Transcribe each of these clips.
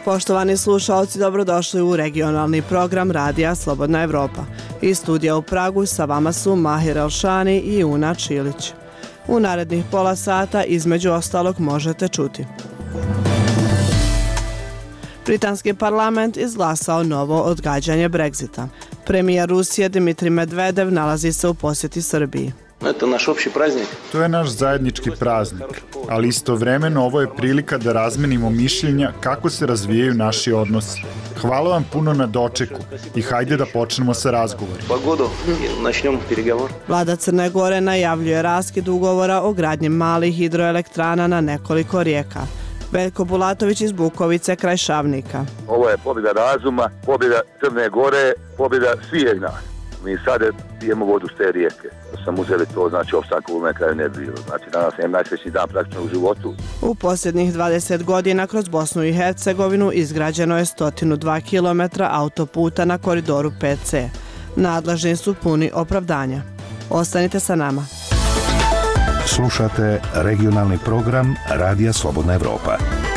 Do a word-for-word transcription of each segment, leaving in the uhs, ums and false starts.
Poštovani slušalci, dobrodošli u regionalni program Radija Slobodna Evropa. Iz studija u Pragu sa vama su Mahir Elšani i Una Čilić. U narednih pola sata između ostalog možete čuti. Britanski parlament izglasao novo odgađanje Brexita. Premijer Rusije Dmitrij Medvedev nalazi se u posjeti Srbiji. To je naš zajednički praznik, ali istovremeno ovo je prilika da razmenimo mišljenja kako se razvijaju naši odnosi. Hvala vam puno na dočeku i hajde da počnemo sa razgovorima. Vlada Crne Gore najavljuje raskid ugovora o gradnji malih hidroelektrana na nekoliko rijeka. Veljko Bulatović iz Bukovice kraj Šavnika. Ovo je pobjeda razuma, pobjeda Crne Gore, pobjeda svih nas. Mi sada pijemo vodu s te rijeke. Da sam uzeli to, znači opstanku u kraju ne bilo. Znači danas je najsrećniji dan praktično u životu. U posljednjih dvadeset godina kroz Bosnu i Hercegovinu izgrađeno je sto dva kilometra autoputa na koridoru pet ce. Nadležni su puni opravdanja. Ostanite sa nama. Slušate regionalni program Radija Slobodna Evropa.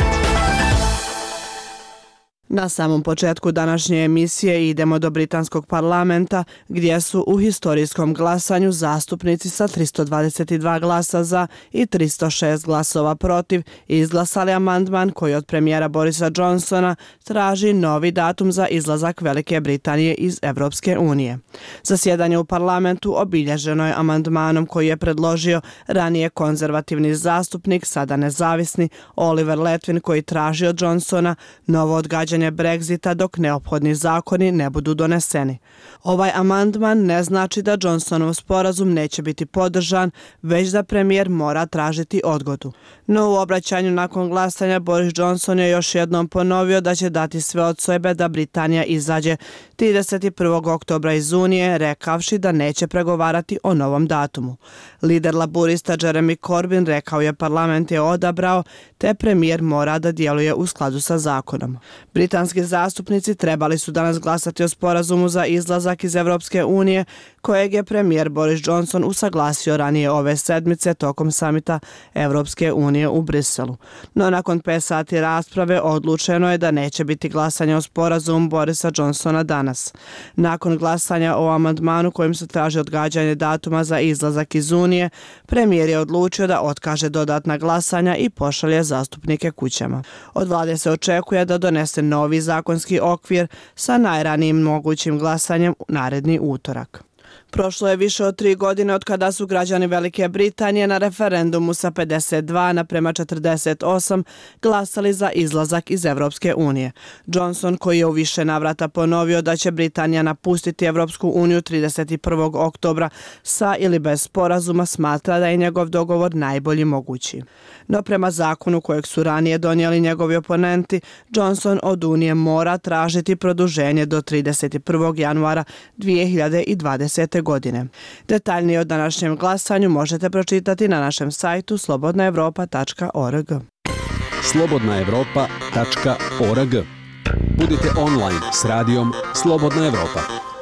Na samom početku današnje emisije idemo do britanskog parlamenta, gdje su u historijskom glasanju zastupnici sa tristo dvadeset dva glasa za i tristo šest glasova protiv izglasali amandman koji od premijera Borisa Johnsona traži novi datum za izlazak Velike Britanije iz Evropske unije. Zasjedanje u parlamentu obilježeno je amandmanom koji je predložio ranije konzervativni zastupnik, sada nezavisni Oliver Letwin, koji traži od Johnsona novo odgađanje Brexita dok neophodni zakoni ne budu doneseni. Ovaj amandman ne znači da Johnsonov sporazum neće biti podržan, već da premijer mora tražiti odgodu. No u obraćanju nakon glasanja Boris Johnson je još jednom ponovio da će dati sve od sebe da Britanija izađe trideset prvog oktobra iz Unije, rekavši da neće pregovarati o novom datumu. Lider laburista Jeremy Corbyn rekao je parlament je odabrao, te premijer mora da djeluje u skladu sa zakonom. Britanski zastupnici trebali su danas glasati o sporazumu za izlazak iz Evropske unije, kojeg je premijer Boris Johnson usaglasio ranije ove sedmice tokom samita Evropske unije u Briselu. No nakon pet sati rasprave odlučeno je da neće biti glasanje o sporazumu Borisa Johnsona danas. Nakon glasanja o amandmanu kojim se traži odgađanje datuma za izlazak iz Unije, premijer je odlučio da otkaže dodatna glasanja i pošalje zastupnike kućama. Od vlade se očekuje da donese novi zakonski okvir sa najranijim mogućim glasanjem u naredni utorak. Prošlo je više od tri godine od kada su građani Velike Britanije na referendumu sa pedeset dva naprema četrdeset osam glasali za izlazak iz Evropske unije. Johnson, koji je u više navrata ponovio da će Britanija napustiti Evropsku uniju trideset prvog oktobra sa ili bez sporazuma, smatra da je njegov dogovor najbolji mogući. No prema zakonu kojeg su ranije donijeli njegovi oponenti, Johnson od Unije mora tražiti produženje do trideset prvog januara dvije hiljade dvadesete godine. Detaljnije o današnjem glasanju možete pročitati na našem sajtu slobodna evropa tačka org. slobodna evropa tačka org. Budite online s radijom Slobodna Evropa.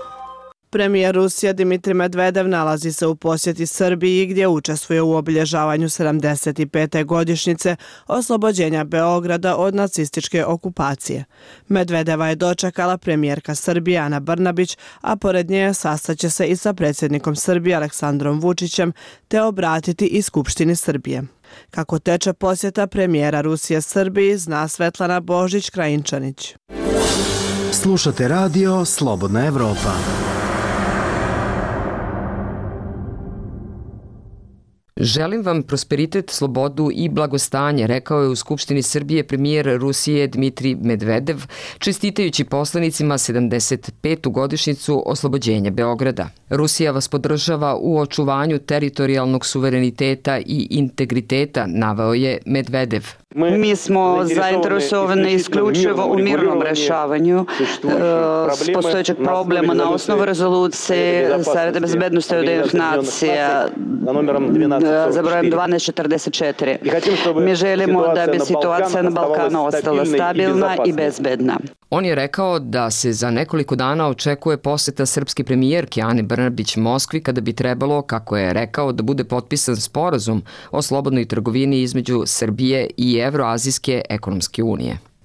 Premijer Rusije Dmitrij Medvedev nalazi se u posjeti Srbiji gdje učestvuje u obilježavanju sedamdeset pete godišnjice oslobođenja Beograda od nacističke okupacije. Medvedeva je dočekala premijerka Srbije Ana Brnabić, a pored nje sastaće se i sa predsjednikom Srbije Aleksandrom Vučićem te obratiti i Skupštini Srbije. Kako teče posjeta premijera Rusije Srbiji, zna Svetlana Božić-Krajinčanić. Slušate radio Slobodna Evropa. Želim vam prosperitet, slobodu i blagostanje, rekao je u Skupštini Srbije premijer Rusije Dmitrij Medvedev, čestitajući poslanicima sedamdeset petu godišnjicu oslobođenja Beograda. Rusija vas podržava u očuvanju teritorijalnog suvereniteta i integriteta, naveo je Medvedev. Mi smo zainteresovani isključivo u mirnom rešavanju e, postojećeg problema na osnovu rezolucije Saveta bezbednosti Ujedinjenih nacija za brojem dvanaest četrdeset četiri. Mi želimo da bi situacija na Balkanu ostala stabilna i bezbedna. On je rekao da se za nekoliko dana očekuje poseta srpske premijerke Ane Brnabić Moskvi kada bi trebalo, kako je rekao, da bude potpisan sporazum o slobodnoj trgovini između Srbije i Evroazijske ekonomske unije.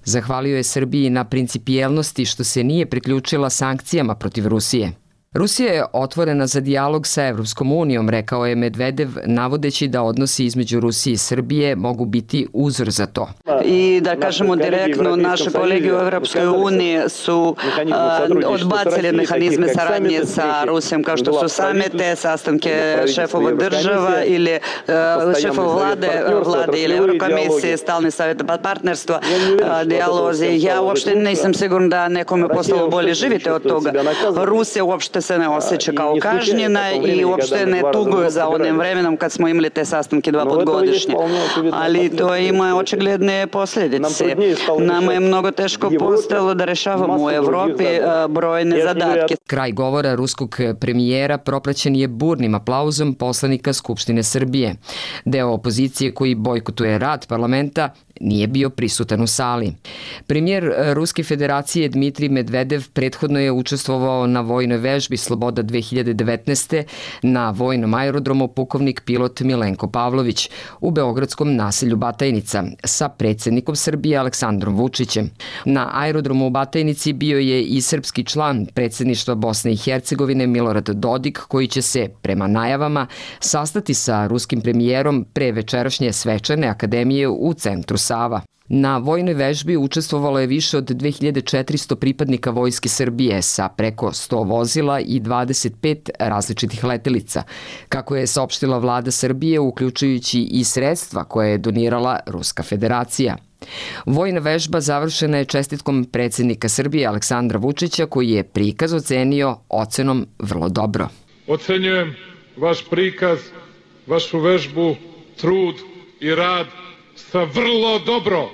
Zahvalio je Srbiji na principijelnosti što se nije priključila sankcijama protiv Rusije. Rusija je otvorena za dijalog sa Evropskom unijom, rekao je Medvedev, navodeći da odnosi između Rusije i Srbije mogu biti uzor za to. I da kažemo direktno, naše kolege u Evropskoj uniji su odbacili mehanizme saradnje sa Rusijom, kao što su samete, sastanke šefova država ili šefova vlade, vlade ili Eurokomisije, stalni savjet partnerstva, dijalozi. Ja uopšte nisam sigurna da nekome postalo bolje živite od toga. Rusija uopšte se ne osjeća kao kažnjena i uopšte ne tuguje za onim vremenom kad smo imali te sastanke dva put godišnje. Ali to ima očigledne posljedice. Nama je mnogo teško postalo da rešavamo u Evropi brojne zadatke. Kraj govora ruskog premijera propraćen je burnim aplauzom poslanika Skupštine Srbije. Deo opozicije koji bojkotuje rad parlamenta nije bio prisutan u sali. Premijer Ruske federacije Dmitrij Medvedev prethodno je učestvovao na vojnoj vežbi Sloboda dve hiljade devetnaeste na vojnom aerodromu pukovnik pilot Milenko Pavlović u beogradskom naselju Batajnica sa predsjednikom Srbije Aleksandrom Vučićem. Na aerodromu u Batajnici bio je i srpski član predsjedništva Bosne i Hercegovine Milorad Dodik, koji će se, prema najavama, sastati sa ruskim premijerom pre večerašnje svečane akademije u centru Sava. Na vojnoj vežbi učestvovalo je više od dve hiljade četiristo pripadnika Vojske Srbije sa preko sto vozila i dvadeset pet različitih letelica, kako je saopštila vlada Srbije, uključujući i sredstva koje je donirala Ruska federacija. Vojna vežba završena je čestitkom predsjednika Srbije Aleksandra Vučića, koji je prikaz ocenio ocenom vrlo dobro. Ocenjujem vaš prikaz, vašu vežbu, trud i rad sa vrlo dobro.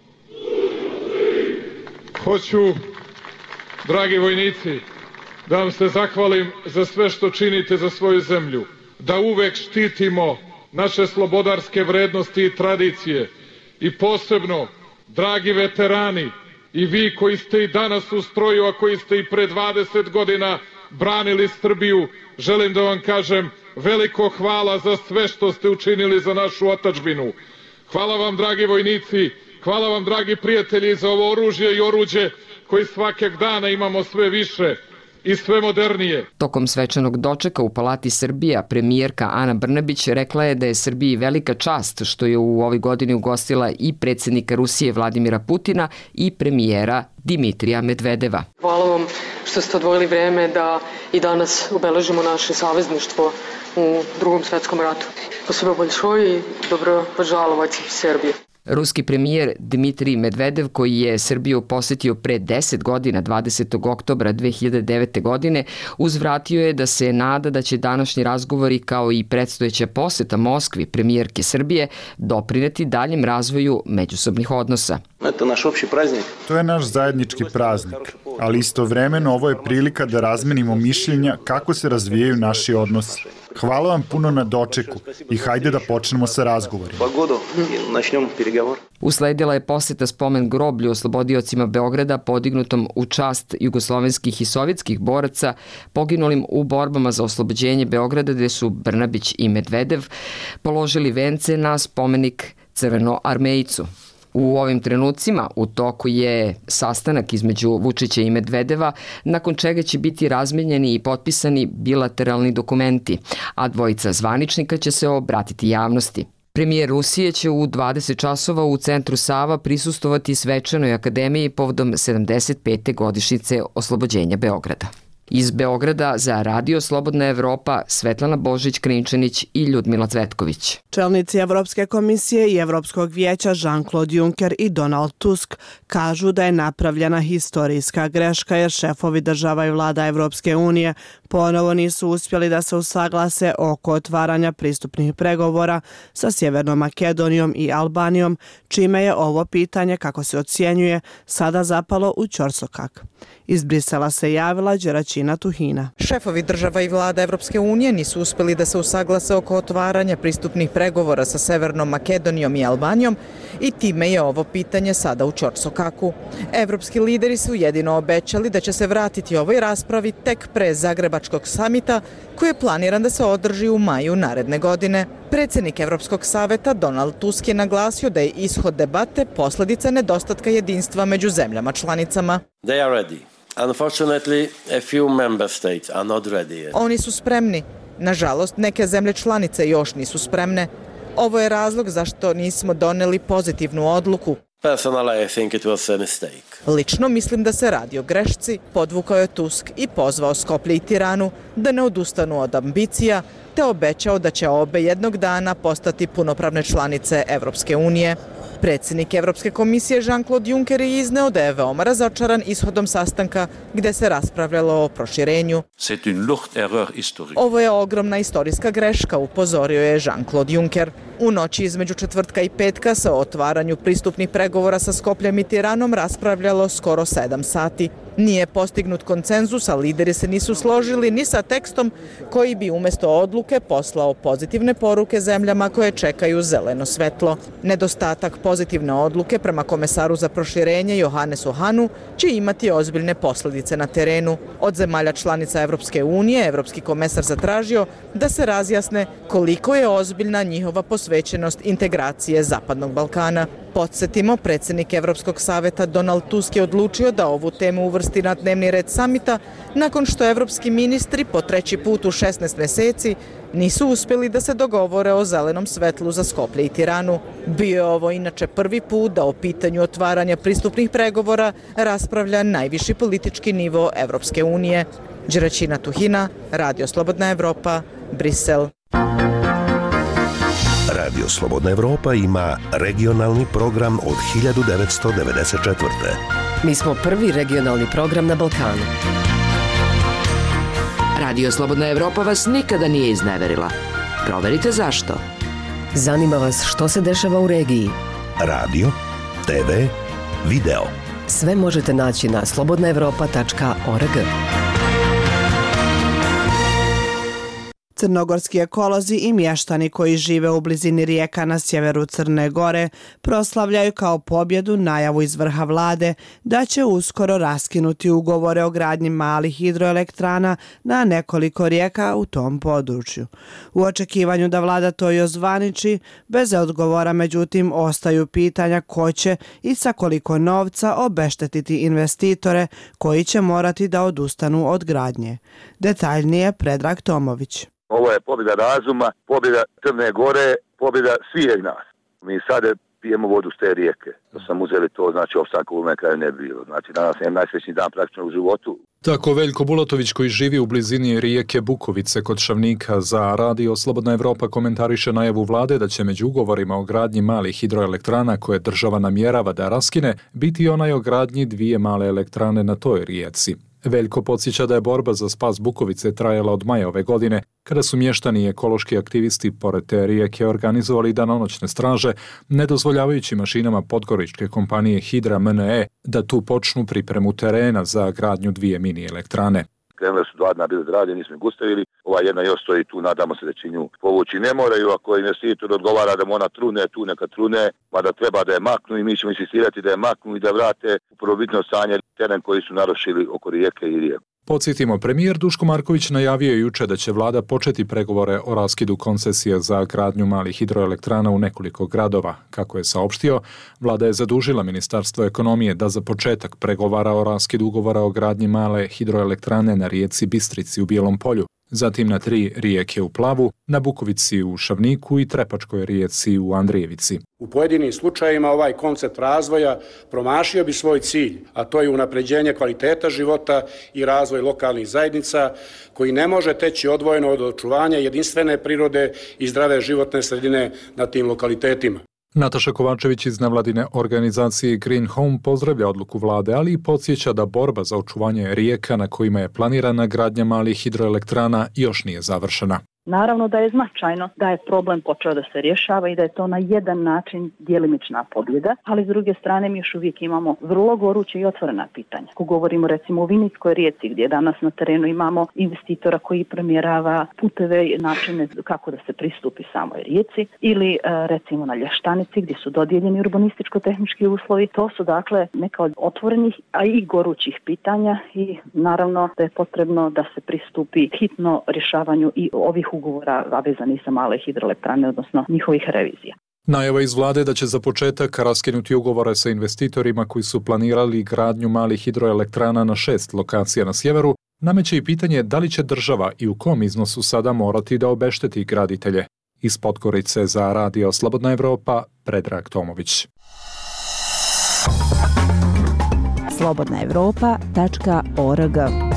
Hoću, dragi vojnici, da vam se zahvalim za sve što činite za svoju zemlju, da uvek štitimo naše slobodarske vrednosti i tradicije i posebno, dragi veterani, i vi koji ste i danas u stroju, a koji ste i pre dvadeset godina branili Srbiju, želim da vam kažem veliko hvala za sve što ste učinili za našu otadžbinu. Hvala vam, dragi vojnici, hvala vam, dragi prijatelji, za ovo oružje i oruđe koji svakog dana imamo sve više i sve modernije. Tokom svečanog dočeka u Palati Srbija, premijerka Ana Brnabić rekla je da je Srbiji velika čast što je u ovoj godini ugostila i predsjednika Rusije Vladimira Putina i premijera Dimitrija Medvedeva. Hvala vam što ste odvojili vreme da i danas obeležimo naše savezništvo u Drugom svetskom ratu. Спасибо большое и добро пожаловать в Сербiju. Ruski premijer Dmitrij Medvedev, koji je Srbiju posetio pre deset godina, dvadesetog oktobra dve hiljade devete. godine, uzvratio je da se nada da će današnji razgovori kao i predstojeća poseta Moskvi premijerke Srbije doprineti daljem razvoju međusobnih odnosa. To je naš zajednički praznik, ali istovremeno ovo je prilika da razmenimo mišljenja kako se razvijaju naši odnosi. Hvala vam puno na dočeku i hajde da počnemo sa razgovorima. Usledila je poseta spomen groblju oslobodiocima Beograda podignutom u čast jugoslovenskih i sovjetskih boraca poginulim u borbama za oslobođenje Beograda, gde su Brnabić i Medvedev položili vence na spomenik Crvenoarmejcu. U ovim trenucima u toku je sastanak između Vučića i Medvedeva, nakon čega će biti razmenjeni i potpisani bilateralni dokumenti, a dvojica zvaničnika će se obratiti javnosti. Premijer Rusije će u dvadeset časova u centru Sava prisustovati svečanoj akademiji povodom sedamdeset pete godišnjice oslobođenja Beograda. Iz Beograda za Radio Slobodna Evropa Svetlana Božić-Krinčanić i Ljudmila Cvetković. Čelnici Evropske komisije i Evropskog vijeća Jean-Claude Juncker i Donald Tusk kažu da je napravljena historijska greška jer šefovi država i vlada Evropske unije ponovo nisu uspjeli da se usaglase oko otvaranja pristupnih pregovora sa Sjevernom Makedonijom i Albanijom, čime je ovo pitanje, kako se ocjenjuje, sada zapalo u ćorsokak. Iz Brisela se javila Đeračina Đeraćina Tuhina. Šefovi država i vlada Evropske unije nisu uspeli da se usaglase oko otvaranja pristupnih pregovora sa Severnom Makedonijom i Albanijom i time je ovo pitanje sada u ćorsokaku. Evropski lideri su jedino obećali da će se vratiti ovoj raspravi tek pre Zagrebačkog samita koji je planiran da se održi u maju naredne godine. Predsjednik Evropskog saveta Donald Tusk je naglasio da je ishod debate posljedica nedostatka jedinstva među zemljama članicama. They are ready. Unfortunately, a few member states are not ready yet. Oni su spremni. Nažalost, neke zemlje članice još nisu spremne. Ovo je razlog zašto nismo doneli pozitivnu odluku. Personally, I think it was a mistake. Lično mislim da se radi o grešci, podvukao je Tusk i pozvao Skoplje i Tiranu da ne odustanu od ambicija, te obećao da će obe jednog dana postati punopravne članice Evropske unije. Predsjednik Evropske komisije Jean-Claude Juncker je izneo da je veoma razočaran ishodom sastanka gde se raspravljalo o proširenju. Ovo je ogromna istorijska greška, upozorio je Jean-Claude Juncker. U noći između četvrtka i petka se o otvaranju pristupnih pregovora sa Skopljem i Tiranom raspravljalo skoro sedam sati. Nije postignut konsenzus, a lideri se nisu složili ni sa tekstom koji bi umjesto odluke poslao pozitivne poruke zemljama koje čekaju zeleno svetlo. Nedostatak pozitivne odluke prema komesaru za proširenje Johannesu Hahnu će imati ozbiljne posljedice na terenu. Od zemalja članica Evropske unije, Evropski komesar zatražio da se razjasne koliko je ozbiljna njihova posvećenost integracije Zapadnog Balkana. Podsjetimo, predsjednik Evropskog saveta Donald Tusk je odlučio da ovu temu uvrsti na dnevni red samita nakon što evropski ministri po treći put u šesnaest mjeseci nisu uspjeli da se dogovore o zelenom svetlu za Skoplje i Tiranu. Bio je ovo inače prvi put da o pitanju otvaranja pristupnih pregovora raspravlja najviši politički nivo Evropske unije. Đeraćina Tuhina, Radio Slobodna Evropa, Brisel. Radio Slobodna Evropa ima regionalni program od hiljadu devetsto devedeset četvrte. Mi smo prvi regionalni program na Balkanu. Radio Slobodna Evropa vas nikada nije izneverila. Proverite zašto. Zanima vas što se dešava u regiji. Radio, te ve, video. Sve možete naći na slobodna evropa tačka org. Crnogorski ekolozi i mještani koji žive u blizini rijeka na sjeveru Crne Gore proslavljaju kao pobjedu najavu iz vrha vlade da će uskoro raskinuti ugovore o gradnji malih hidroelektrana na nekoliko rijeka u tom području. U očekivanju da vlada to i ozvaniči, bez odgovora međutim ostaju pitanja ko će i sa koliko novca obeštetiti investitore koji će morati da odustanu od gradnje. Detaljnije Predrag Tomović. Ovo je pobjeda razuma, pobjeda Crne Gore, pobjeda svih nas. Mi sada pijemo vodu s te rijeke. Da sam uzeli to, znači opstanka u kraju ne bilo. Znači danas je najsrećniji dan praktično u životu. Tako Veljko Bulatović koji živi u blizini rijeke Bukovice kod Šavnika za Radio Slobodna Evropa komentariše najavu vlade da će među ugovorima o gradnji malih hidroelektrana koje država namjerava da raskine biti onaj o gradnji dvije male elektrane na toj rijeci. Veljko podsjeća da je borba za spas Bukovice trajala od maja ove godine, kada su mještani i ekološki aktivisti pored te rijeke organizovali danonoćne straže, ne dozvoljavajući mašinama podgoričke kompanije Hidra M N E da tu počnu pripremu terena za gradnju dvije mini elektrane. Krenule su dva dna bili zgrade, nismo ih ustavili. Ova jedna još stoji tu, nadamo se da će nju povući. Ne moraju, ako investitor odgovara da mu ona trune, tu neka trune, mada treba da je maknu i mi ćemo insistirati da je maknu i da vrate u prvobitno stanje teren koji su narušili oko rijeke i rijeku. Podsjetimo, premijer Duško Marković najavio juče da će vlada početi pregovore o raskidu koncesije za gradnju malih hidroelektrana u nekoliko gradova. Kako je saopštio, vlada je zadužila Ministarstvo ekonomije da za početak pregovara o raskidu ugovora o gradnji male hidroelektrane na rijeci Bistrici u Bijelom Polju, zatim na tri rijeke u Plavu, na Bukovici u Šavniku i Trepačkoj rijeci u Andrijevici. U pojedinim slučajevima ovaj koncept razvoja promašio bi svoj cilj, a to je unapređenje kvaliteta života i razvoj lokalnih zajednica koji ne može teći odvojeno od očuvanja jedinstvene prirode i zdrave životne sredine na tim lokalitetima. Nataša Kovačević iz nevladine organizacije Green Home pozdravlja odluku vlade, ali i podsjeća da borba za očuvanje rijeka na kojima je planirana gradnja malih hidroelektrana još nije završena. Naravno da je značajno da je problem počeo da se rješava i da je to na jedan način djelimična pobjeda, ali s druge strane mi još uvijek imamo vrlo goruće i otvorena pitanja. Ako govorimo recimo o Vinitskoj rijeci gdje danas na terenu imamo investitora koji premjerava puteve i načine kako da se pristupi samoj rijeci ili recimo na Lještanici gdje su dodijeljeni urbanističko-tehnički uslovi. To su dakle neka od otvorenih, a i gorućih pitanja i naravno da je potrebno da se pristupi hitno rješavanju i ovih ugovora, a vezani sa male hidroelektrane, odnosno njihovih revizija. Najava iz vlade da će za početak raskinuti ugovore sa investitorima koji su planirali gradnju malih hidroelektrana na šest lokacija na sjeveru, nameće i pitanje da li će država i u kom iznosu sada morati da obešteti graditelje. Iz Podgorice za Radio Slobodna Evropa, Predrag Tomović. slobodna evropa tačka org.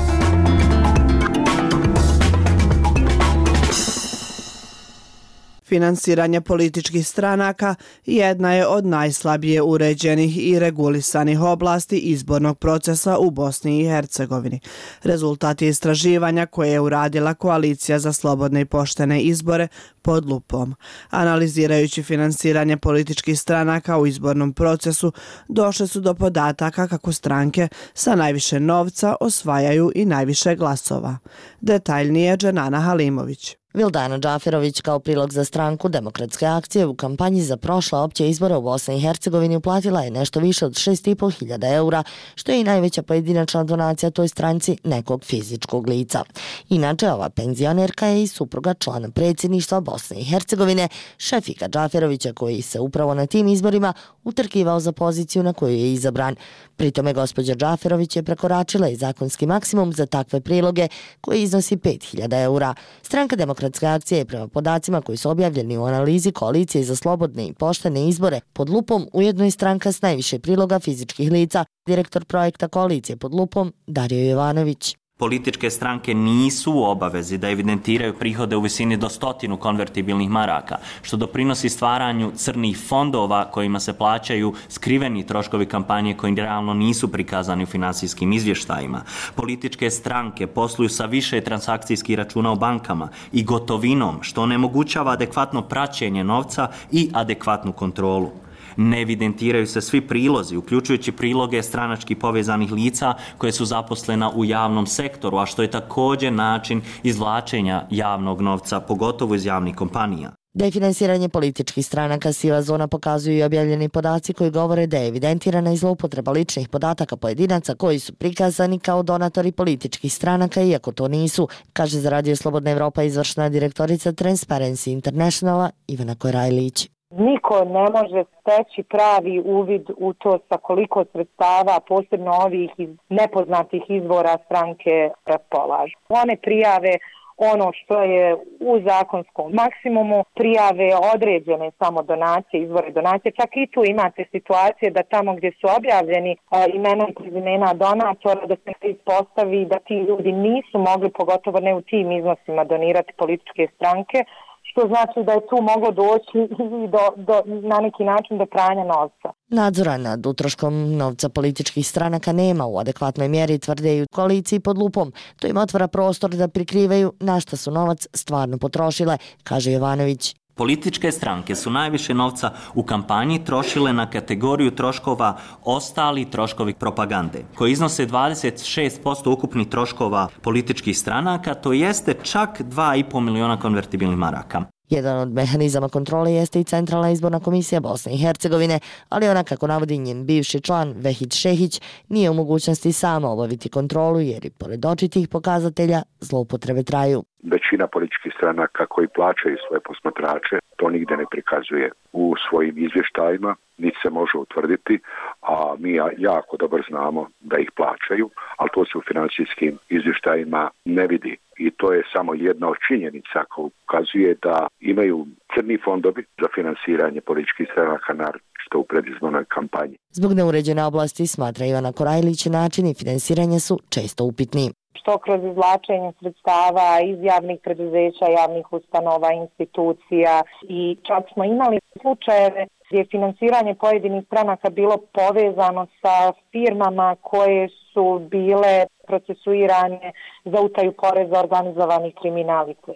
Finansiranje političkih stranaka jedna je od najslabije uređenih i regulisanih oblasti izbornog procesa u Bosni i Hercegovini. Rezultati istraživanja koje je uradila Koalicija za slobodne i poštene izbore pod lupom. Analizirajući finansiranje političkih stranaka u izbornom procesu, došle su do podataka kako stranke sa najviše novca osvajaju i najviše glasova. Detaljnije Dženana Halimović. Vildana Džaferović kao prilog za stranku Demokratske akcije u kampanji za prošle opće izbore u Bosni i Hercegovini uplatila je nešto više od šest i po hiljada eura, što je i najveća pojedinačna donacija toj stranci nekog fizičkog lica. Inače, ova penzionerka je i supruga člana predsjedništva Bosne i Hercegovine, Šefika Džaferovića, koji se upravo na tim izborima utrkivao za poziciju na koju je izabran. Pritome gospođa Džaferović je prekoračila i zakonski maksimum za takve priloge koji iznosi pet hiljada eura. Stranka Demokratske akcije je prema podacima koji su objavljeni u analizi Koalicije za slobodne i poštene izbore pod lupom ujedno i stranka s najviše priloga fizičkih lica, direktor projekta Koalicije pod lupom Dario Jovanović. Političke stranke nisu u obavezi da evidentiraju prihode u visini do stotinu konvertibilnih maraka, što doprinosi stvaranju crnih fondova kojima se plaćaju skriveni troškovi kampanje koji realno nisu prikazani u finansijskim izvještajima. Političke stranke posluju sa više transakcijskih računa u bankama i gotovinom, što onemogućava adekvatno praćenje novca i adekvatnu kontrolu. Ne evidentiraju se svi prilozi, uključujući priloge stranački povezanih lica koje su zaposlena u javnom sektoru, a što je također način izvlačenja javnog novca, pogotovo iz javnih kompanija. Da je finansiranje političkih stranaka siva zona pokazuju i objavljeni podaci koji govore da je evidentirana i zloupotreba ličnih podataka pojedinaca koji su prikazani kao donatori političkih stranaka, iako to nisu, kaže za Radio Slobodna Evropa izvršna direktorica Transparency Internationala Ivana Korajlić. Niko ne može steći pravi uvid u to sa koliko sredstava, posebno ovih iz nepoznatih izvora stranke raspolažu. One prijave ono što je u zakonskom maksimumu, prijave određene samo donacije, izvore donacije. Čak i tu imate situacije da tamo gdje su objavljeni a, imena i prezimena donatora, da se ispostavi da ti ljudi nisu mogli, pogotovo ne u tim iznosima, donirati političke stranke, što znači da je tu moglo doći i do, do, na neki način do pranja novca. Nadzora nad utroškom novca političkih stranaka nema u adekvatnoj mjeri, tvrde i u koaliciji pod lupom. To im otvara prostor da prikrivaju na šta su novac stvarno potrošile, kaže Jovanović. Političke stranke su najviše novca u kampanji trošile na kategoriju troškova ostali troškovi propagande, koji iznose dvadeset šest posto ukupnih troškova političkih stranaka, to jeste čak dva i po miliona konvertibilnih maraka. Jedan od mehanizama kontrole jeste i Centralna izborna komisija Bosne i Hercegovine, ali ona, kako navodi njen bivši član Vehid Šehić, nije u mogućnosti sama obaviti kontrolu jer i pored očitih pokazatelja zloupotrebe traju. Većina političkih stranaka koji plaćaju svoje posmatrače to nigde ne prikazuje u svojim izvještajima, niti se može utvrditi, a mi jako dobro znamo da ih plaćaju, ali to se u financijskim izvještajima ne vidi. I to je samo jedna od činjenica koja ukazuje da imaju crni fondovi za finansiranje političkih stranaka, naročito u predizbornoj kampanji. Zbog neuređene oblasti, smatra Ivana Korajlić, načini finansiranja su često upitni. Što kroz izvlačenje sredstava iz javnih preduzeća, javnih ustanova, institucija i čak smo imali slučajeve gdje je finansiranje pojedinih stranaka bilo povezano sa firmama koje su bile procesuirane za utaju poreza, organizovanih kriminal i slično.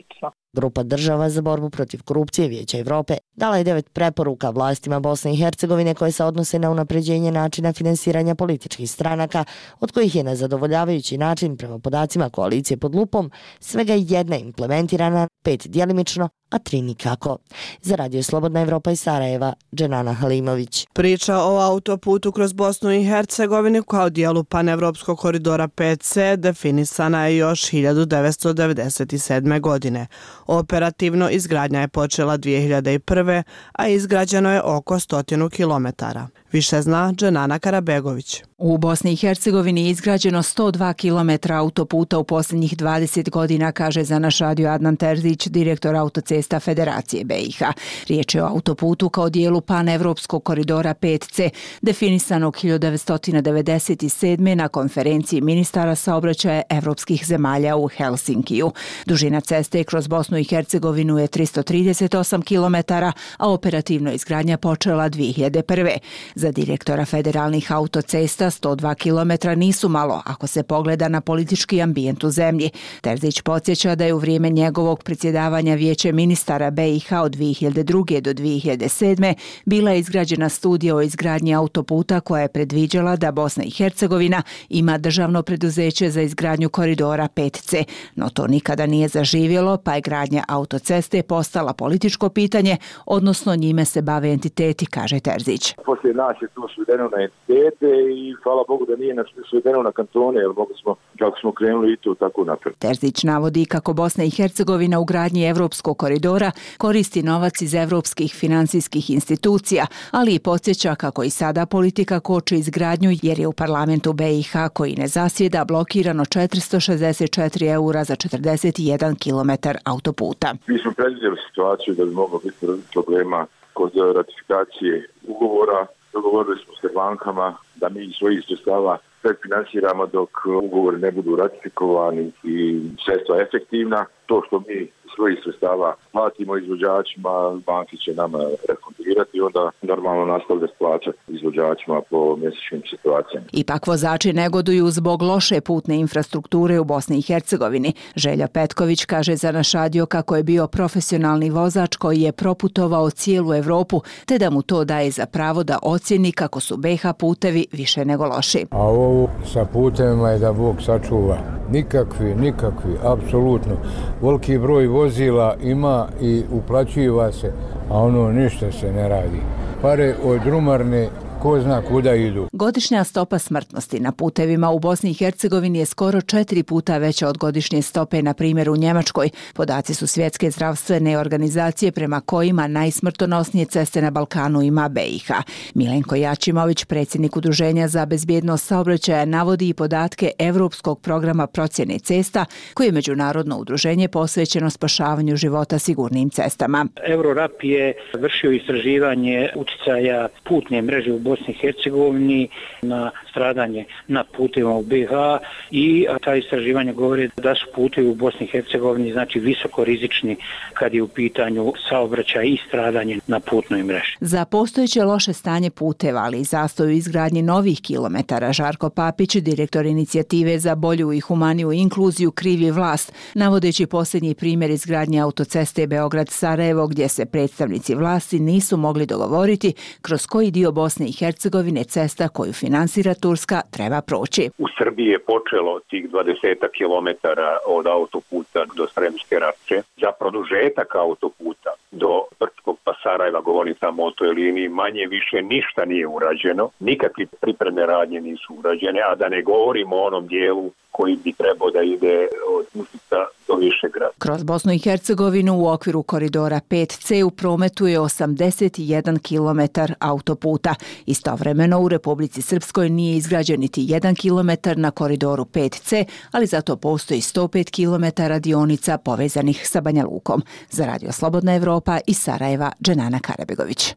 Grupa država za borbu protiv korupcije Vijeća Evrope dala je devet preporuka vlastima Bosne i Hercegovine koje se odnose na unapređenje načina finansiranja političkih stranaka, od kojih je na zadovoljavajući način, prema podacima koalicije pod lupom, svega jedna implementirana, pet djelimično, a tri nikako. Za Radio Slobodna Evropa iz Sarajeva, Dženana Halimović. Priča o autoputu kroz Bosnu i Hercegovinu kao dijelu panevropskog koridora pet ce definisana je još hiljadu devetsto devedeset sedme. godine. Operativno izgradnja je počela dvije hiljade prve. a izgrađeno je oko stotinu kilometara. Više zna Dženana Karabegović. U Bosni i Hercegovini je izgrađeno sto dva kilometra autoputa u posljednjih dvadeset godina, kaže za naš radio Adnan Terzić, direktor autocesta Federacije be i ha. Riječ je o autoputu kao dijelu panevropskog koridora pet ce, definisanog hiljadu devetsto devedeset sedme. na konferenciji ministara saobraćaja evropskih zemalja u Helsinkiju. Dužina ceste kroz Bosnu i Hercegovinu je tristo trideset osam kilometara, a operativno izgradnja počela dvije hiljade prve. Za direktora federalnih autocesta sto dva kilometra nisu malo ako se pogleda na politički ambijent u zemlji. Terzić podsjeća da je u vrijeme njegovog predsjedavanja Vijeće ministara be i ha od dvije hiljade druge. do dvije hiljade sedme. bila izgrađena studija o izgradnji autoputa koja je predviđala da Bosna i Hercegovina ima državno preduzeće za izgradnju koridora pet ce, no to nikada nije zaživjelo, pa je gradnja autoceste postala političko pitanje, odnosno njime se bave entiteti, kaže Terzić. Poslije nas je to svedeno na entitete i hvala Bogu da nije nas svedeno na kantone, jer mogli smo, kako smo krenuli i to tako napred. Terzić navodi kako Bosna i Hercegovina u gradnji evropskog koridora koristi novac iz evropskih financijskih institucija, ali i podsjeća kako i sada politika koči izgradnju jer je u parlamentu be i ha, koji ne zasjeda, blokirano četiristo šezdeset četiri eura za četrdeset jedan kilometar autoputa. Mi smo predvidjeli situaciju da bi moglo biti problema kod ratifikacije ugovora. Dogovorili smo se bankama da mi iz svojih sredstava predfinansiramo dok ugovori ne budu ratifikovani i sredstva efektivna. To što mi svojih sredstava platimo izvođačima, banki će nama refundirati i onda normalno nastavljati plaćati izvođačima po mjesečnim situacijama. Ipak vozači negoduju zbog loše putne infrastrukture u Bosni i Hercegovini. Želja Petković kaže za naš radio kako je bio profesionalni vozač koji je proputovao cijelu Evropu, te da mu to daje za pravo da ocjeni kako su be ha putevi više nego loši. A ovo sa putevima je da Bog sačuva. Nikakvi, nikakvi, apsolutno. Veliki broj vozila ima i uplaćiva se, a ono ništa se ne radi. Pare od drumarne ko zna kuda idu. Godišnja stopa smrtnosti na putevima u Bosni i Hercegovini je skoro četiri puta veća od godišnje stope, na primjer u Njemačkoj. Podaci su Svjetske zdravstvene organizacije prema kojima najsmrtonosnije ceste na Balkanu ima be i ha. Milenko Jačimović, predsjednik Udruženja za bezbjednost saobraćaja, navodi i podatke Evropskog programa procjene cesta, koje je međunarodno udruženje posvećeno spašavanju života sigurnim cestama. Eurorap je vršio istraživanje utjecaja putne mreže u Bosni i Hercegovini na stradanje na putevima u be i ha i ta istraživanja govore da su putevi u Bosni i Hercegovini znači visoko rizični kad je u pitanju saobraćaj i stradanje na putnoj mreži. Za postojeće loše stanje puteva, ali i zastoj u izgradnji novih kilometara, Žarko Papić, direktor inicijative za bolju i humaniju inkluziju, krivi vlast, navodeći posljednji primjer izgradnje autoceste Beograd-Sarajevo, gdje se predstavnici vlasti nisu mogli dogovoriti kroz koji dio Bosne i Hercegovine cesta koju finansira Turska treba proći. U Srbiji je počelo tih dvadeset kilometara od autoputa do Sremske Rače. Za produžetak autoputa do Brčkog pa Sarajeva, govorim samo o toj liniji, manje više ništa nije urađeno. Nikakve pripremne radnje nisu urađene, a da ne govorimo o onom dijelu koji bi trebao da ide od Užica do Višegrada. Kroz Bosnu i Hercegovinu u okviru koridora pet ce u prometu je osamdeset jedan kilometar autoputa. Istovremeno u Republici Srpskoj nije izgrađen niti jedan kilometar na koridoru pet ce, ali zato postoji sto pet kilometara dionica povezanih sa Banja Lukom. Za Radio Slobodna Evropa iz Sarajeva, Dženana Karabegović.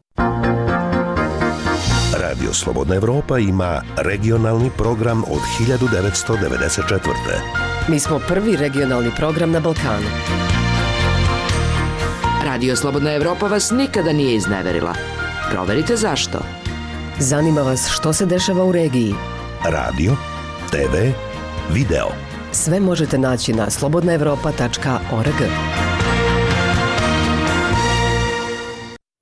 Radio Slobodna Evropa ima regionalni program od hiljadu devetsto devedeset četvrte. Mi smo prvi regionalni program na Balkanu. Radio Slobodna Evropa vas nikada nije izneverila. Proverite zašto. Zanima vas što se dešava u regiji. Radio, te ve, video. Sve možete naći na slobodna evropa tačka org.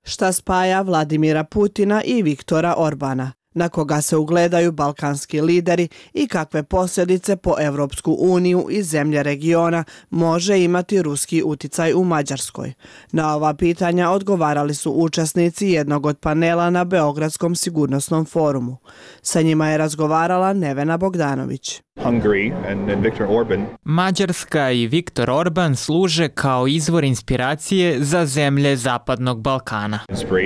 Šta spaja Vladimira Putina i Viktora Orbana? Na koga se ugledaju balkanski lideri i kakve posljedice po Evropsku uniju i zemlje regiona može imati ruski uticaj u Mađarskoj? Na ova pitanja odgovarali su učesnici jednog od panela na Beogradskom sigurnosnom forumu. Sa njima je razgovarala Nevena Bogdanović. Mađarska i Viktor Orban služe kao izvor inspiracije za zemlje Zapadnog Balkana.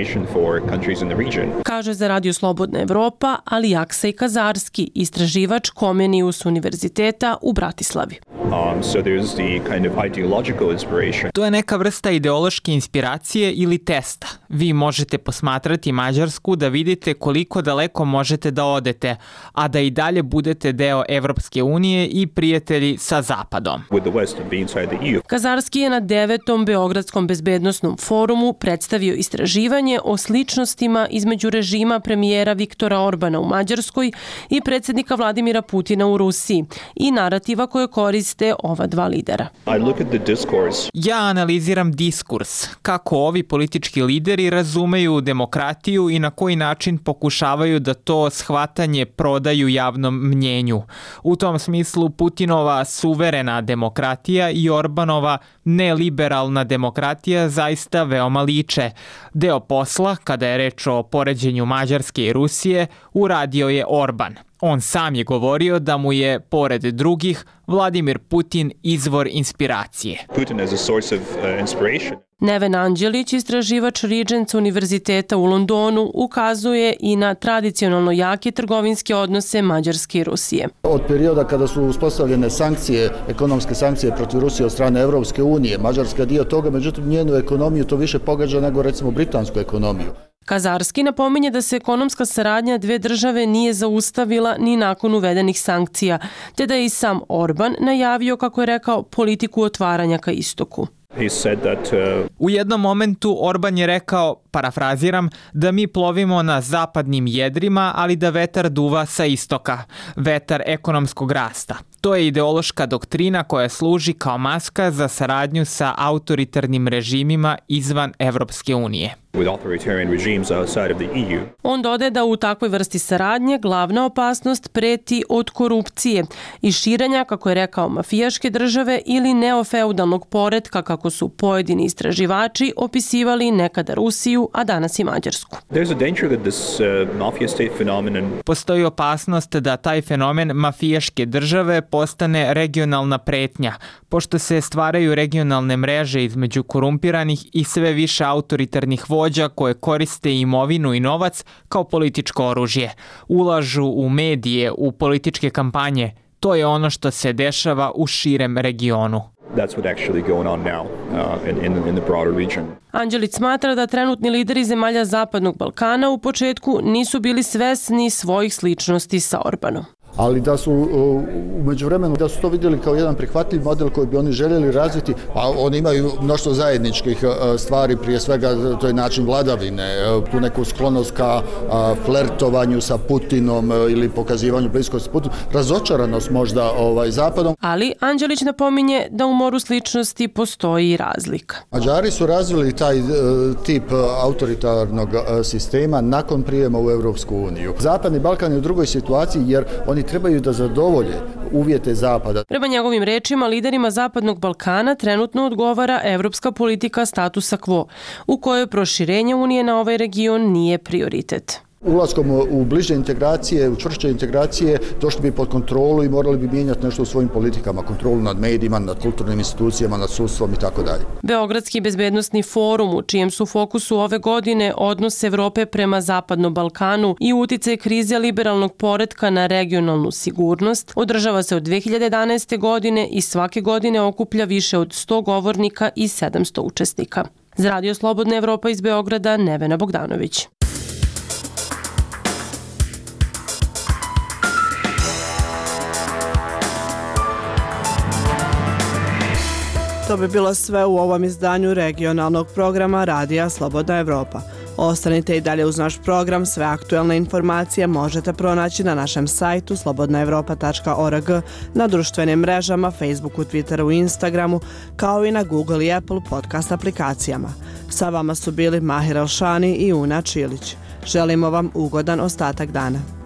Kaže za Radio Slobodna Evropa Alijaksa Kazarski, istraživač Komenius univerziteta u Bratislavi. Um, so there's the kind of ideological inspiration. To je neka vrsta ideološke inspiracije ili testa. Vi možete posmatrati Mađarsku da vidite koliko daleko možete da odete, a da i dalje budete deo Evropske unije i prijatelji sa Zapadom. Kazarski je na devetom Beogradskom bezbednosnom forumu predstavio istraživanje o sličnostima između režima premijera Viktora Orbana u Mađarskoj i predsjednika Vladimira Putina u Rusiji i narativa koje koriste ova dva lidera. Ja analiziram diskurs, kako ovi politički lideri razumeju demokratiju i na koji način pokušavaju da to shvatanje prodaju javnom mnjenju. U tom smislu Putinova suverena demokratija i Orbanova neliberalna demokratija zaista veoma liče. Deo posla, kada je reč o poređenju Mađarske i Rusije, uradio je Orban. On sam je govorio da mu je, pored drugih, Vladimir Putin izvor inspiracije. Putin as a source of uh, inspiration. Neven Anđelić, istraživač Regents univerziteta u Londonu, ukazuje i na tradicionalno jake trgovinske odnose Mađarske i Rusije. Od perioda kada su uspostavljene sankcije, ekonomske sankcije protiv Rusije od strane Evropske unije, Mađarska je dio toga, međutim njenu ekonomiju to više pogađa nego recimo britansku ekonomiju. Kazarski napominje da se ekonomska saradnja dve države nije zaustavila ni nakon uvedenih sankcija, te da je i sam Orban najavio, kako je rekao, politiku otvaranja ka istoku. U jednom momentu Orban je rekao, parafraziram, da mi plovimo na zapadnim jedrima, ali da vetar duva sa istoka, vetar ekonomskog rasta. To je ideološka doktrina koja služi kao maska za saradnju sa autoritarnim režimima izvan Evropske unije. On dodaje da u takvoj vrsti saradnje glavna opasnost preti od korupcije i širenja, kako je rekao, mafijaške države ili neofeudalnog poretka, kako su pojedini istraživači opisivali nekada Rusiju, a danas i Mađarsku. Postoji opasnost da taj fenomen mafijaške države postane regionalna pretnja, pošto se stvaraju regionalne mreže između korumpiranih i sve više autoritarnih vođa koje koriste imovinu i novac kao političko oružje. Ulažu u medije, u političke kampanje. To je ono što se dešava u širem regionu. That's what actually going on now uh, in, in, in the broader region. Anđelić smatra da trenutni lideri zemalja Zapadnog Balkana u početku nisu bili svesni svojih sličnosti sa Orbanom. Ali da su u međuvremenu da su to vidjeli kao jedan prihvatljiv model koji bi oni željeli razviti, a oni imaju mnoštvo zajedničkih stvari, prije svega to je način vladavine, tu neku sklonost ka flertovanju sa Putinom ili pokazivanju bliskosti s Putinom, razočaranost možda ovaj, Zapadom. Ali Anđelić napominje da u moru sličnosti postoji i razlika. Mađari su razvili taj tip autoritarnog sistema nakon prijema u Evropsku uniju. Zapadni Balkan je u drugoj situaciji jer oni trebaju da zadovolje uvjete Zapada. Prema njegovim rečima, liderima Zapadnog Balkana trenutno odgovara evropska politika statusa quo, u kojoj proširenje Unije na ovaj region nije prioritet. Ulaskom u bliže integracije, u čvršće integracije, došli bi pod kontrolu i morali bi mijenjati nešto u svojim politikama, kontrolu nad medijima, nad kulturnim institucijama, nad sudstvom i tako dalje. Beogradski bezbednosni forum, u čijem su fokusu ove godine odnos Evrope prema Zapadnom Balkanu i uticaj krize liberalnog poretka na regionalnu sigurnost, održava se od dve hiljade jedanaeste. godine i svake godine okuplja više od sto govornika i sedamsto učesnika. Za Radio Slobodna Evropa iz Beograda, Nevena Bogdanović. To bi bilo sve u ovom izdanju regionalnog programa Radija Slobodna Evropa. Ostanite i dalje uz naš program. Sve aktuelne informacije možete pronaći na našem sajtu slobodna evropa tačka org, na društvenim mrežama, Facebooku, Twitteru i Instagramu, kao i na Google i Apple podcast aplikacijama. Sa vama su bili Mahir Elšani i Una Čilić. Želimo vam ugodan ostatak dana.